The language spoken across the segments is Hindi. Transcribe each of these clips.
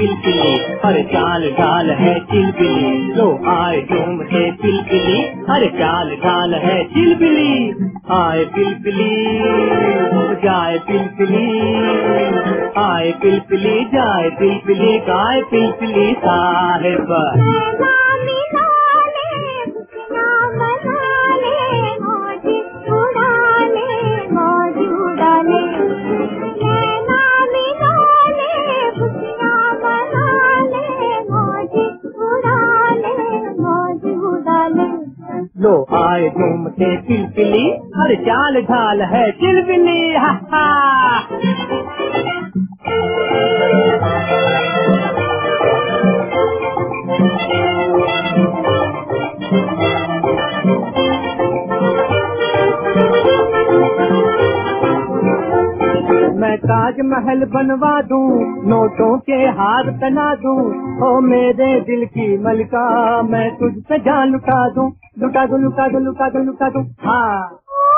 पिलपिली, हर चाल ढाल है चिलबिली। लो आए झूमते पिलपिली, हर चाल ढाल है चिलबिली। आए पिलपिली जाए पिलपिली, आए पिलपिली जाए पिलपिली, गाए पिलपिली साहिब। लो आए झूमते पिलपिली, हर चाल ढाल है चिलबिली। हा हा मैं ताजमहल बनवा दूं, नोटों के हार पहना दूं, ओ मेरे दिल की मलिका, मैं तुझ पे जान लुटा दूं, लुटा दूं, लुटा दूं, लुटा दूं, लुटा दूं। हाँ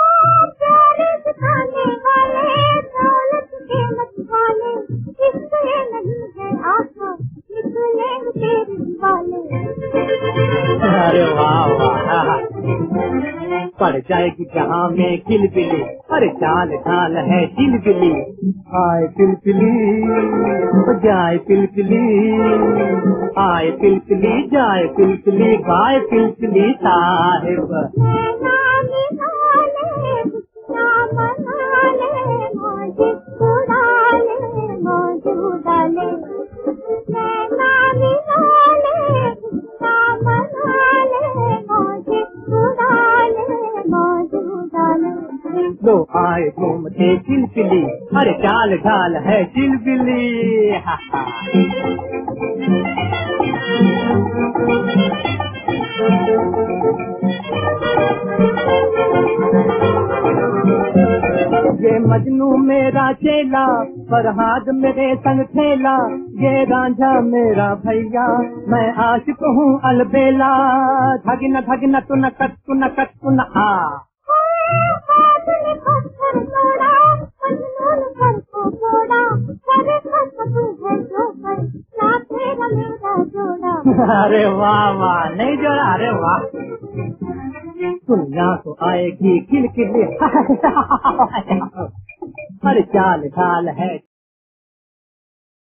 अरे वाह वाह, पड़ जाएगी जहाँ में किलबिली, अरे चाल ढाल है चिलबिली। आए पिलपिली जाए पिलपिली, आए पिलपिली जाए पिलपिली, गाए पिलपिली साहिब। लो आए घूमते चिलबिली, हर चाल ढाल है चिलबिली। हा हा ये मजनू मेरा चेला, फरहाद मेरे संग खेला, ये रांझा मेरा भैया, मैं आशिक हूँ अलबेला। धगना धगना तू न कट तू न कट तू न आ। अरे वाह वाह, नहीं जोड़ा, अरे वाह। दुनिया तो आएगी किलकिली, हर चाल ढाल है